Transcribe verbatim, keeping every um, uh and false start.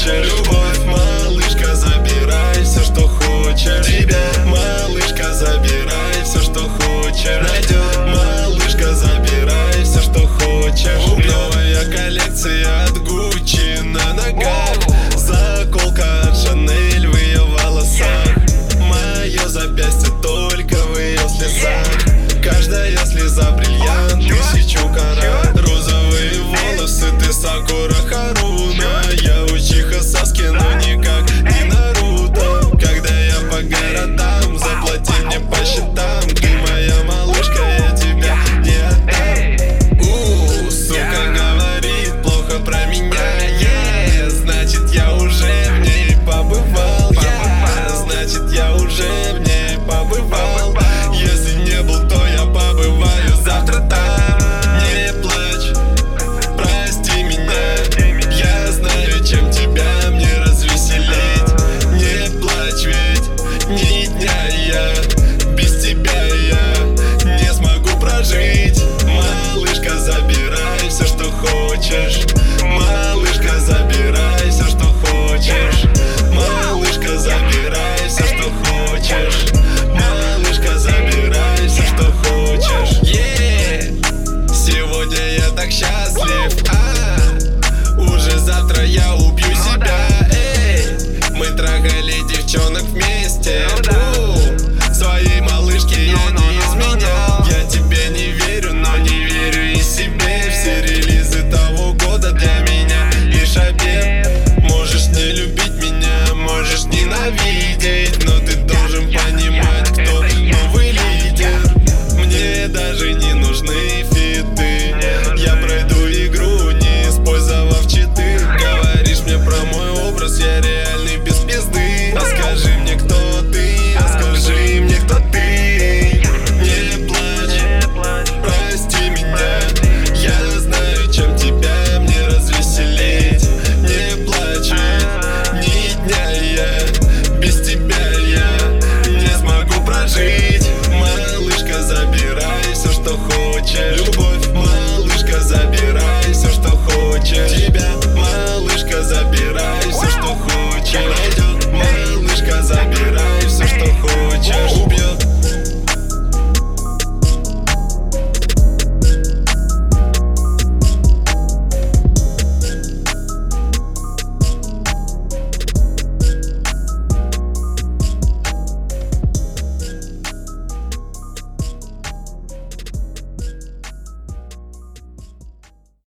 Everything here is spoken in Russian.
хочешь. Любовь, малышка, забирай все, что хочешь. Тебя, малышка, забирай все, что хочешь. Найдем, малышка, забирай все, что хочешь. Новая коллекция от Гуччи на ногах, заколка от Шанель в ее волосах. Мое запястье только в ее слезах. Каждая слеза бриллиант, тысячу карат. Розовые волосы, ты Сакура Харуна. Я Учиха Саски, но никак не Наруто. Когда я по городам, заплати мне по счетам. Ты моя малышка, я тебя не отдам. У, сука говорит плохо про меня, yeah. Значит, я уже в ней побывал, yeah. Значит, я уже в ней побывал. Если не был, то я побываю завтра там. Не плачь, прости меня. Я знаю, чем тебя мне развеселить. Не плачь, ведь ни дня я без тебя я не смогу прожить. Малышка, забирай все, что хочешь. Малышка, забирай все, что хочешь. Малышка, забирай все, что хочешь. Малышка, забирай все, что хочешь. Yeah. Сегодня я так счастлив, а уже завтра я убью себя. Эй, мы трахали девчонок вместе. У, своей малышке я не изменял. Я тебе не верю, но не верю и себе. Все релизы того года для меня лишь обед. Можешь не любить меня, можешь ненавидеть, но ты должен понимать, кто новый лидер. Мне даже не нужны фиты. Я пройду игру, не использовав читы. Говоришь мне про мой образ, я реальный без пизды. А скажи мне, кто ты, а скажи мне, кто ты. Не плачь, прости меня. Я знаю, чем тебя мне развеселить. Не плачь, ведь ни дня я без тебя я не смогу прожить. Малышка, забирай все, что хочешь. Любовь, малышка, забирай все, что хочешь. Тебя, малышка, забирай все, что хочешь. Найдем